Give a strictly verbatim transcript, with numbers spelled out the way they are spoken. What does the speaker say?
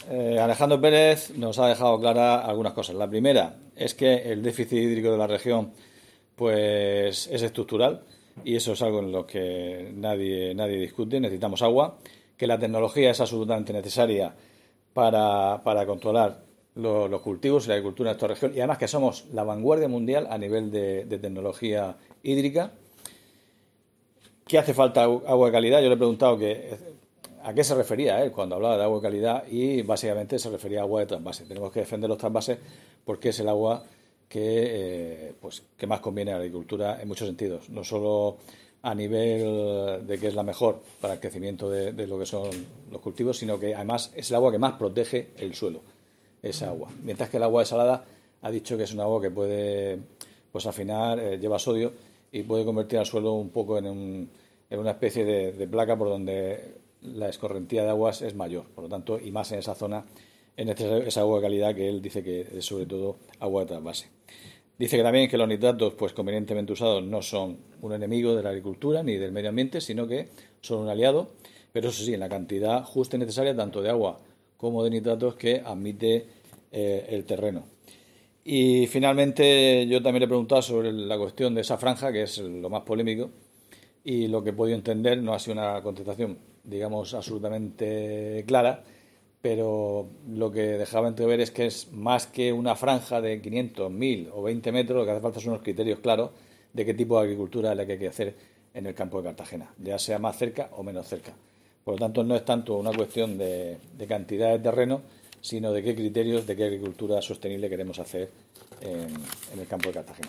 eh, Alejandro Pérez nos ha dejado claras algunas cosas. La primera es que el déficit hídrico de la región pues es estructural y eso es algo en lo que nadie, nadie discute. Necesitamos agua, que la tecnología es absolutamente necesaria para, para controlar lo, los cultivos y la agricultura en esta región y además que somos la vanguardia mundial a nivel de, de tecnología hídrica. ¿Qué hace falta agua de calidad? Yo le he preguntado que, a qué se refería él cuando hablaba de agua de calidad y básicamente se refería a agua de trasvase. Tenemos que defender los trasvases porque es el agua que, eh, pues, que más conviene a la agricultura en muchos sentidos. No solo a nivel de que es la mejor para el crecimiento de, de lo que son los cultivos, sino que además es el agua que más protege el suelo, esa agua. Mientras que el agua desalada ha dicho que es un agua que puede, pues al final eh, lleva sodio y puede convertir al suelo un poco en, un, en una especie de, de placa por donde la escorrentía de aguas es mayor. Por lo tanto, y más en esa zona, es necesario esa agua de calidad que él dice que es sobre todo agua de trasvase. Dice que también que los nitratos, pues convenientemente usados, no son un enemigo de la agricultura ni del medio ambiente, sino que son un aliado, pero eso sí, en la cantidad justa y necesaria, tanto de agua como de nitratos que admite eh, el terreno. Y finalmente yo también le he preguntado sobre la cuestión de esa franja, que es lo más polémico, y lo que he podido entender no ha sido una contestación, digamos, absolutamente clara, pero lo que dejaba entrever es que es más que una franja de quinientos, mil o veinte metros, lo que hace falta son unos criterios claros de qué tipo de agricultura es la que hay que hacer en el campo de Cartagena, ya sea más cerca o menos cerca. Por lo tanto, no es tanto una cuestión de, de cantidad de terreno, sino de qué criterios, de qué agricultura sostenible queremos hacer en, en el campo de Cartagena.